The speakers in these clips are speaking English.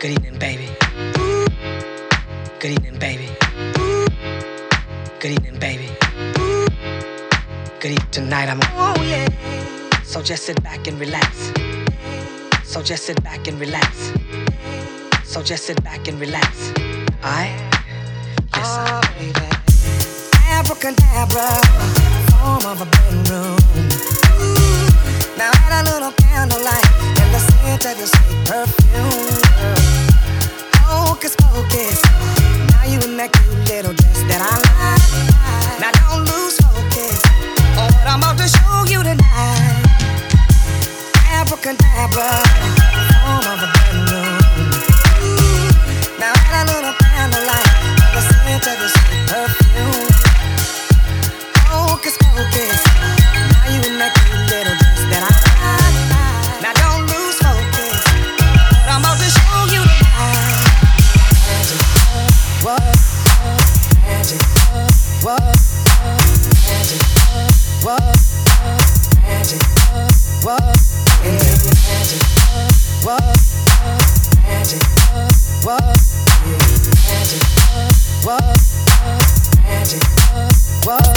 Good evening, baby. Good evening, baby. Good evening, baby. Good evening. Tonight I'm oh yeah. So just sit back and relax. So just sit back and relax. So just sit back and relax. Alright? Yes, oh, baby. Abracadabra, form of a bedroom. Now add a little candlelight and the scent of your sweet perfume. Hocus pocus, now you in that cute little dress that I like. Now don't lose focus on what I'm about to show you tonight. Abracadabra, form of a bedroom. Now add a little candlelight and the scent of your sweet perfume. Hocus pocus, now you in that cute little dress that I like. Now don't lose focus, I'm about to show you tonight. Magic, what? Magic, what? Magic, what? Magic, what? Magic, what? Magic, what? Magic, what? Magic, what?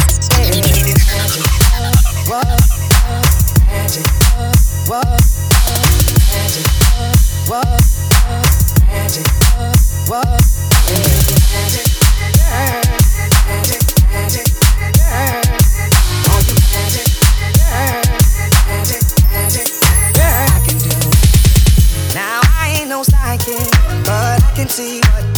Now I ain't no psychic, but I can see what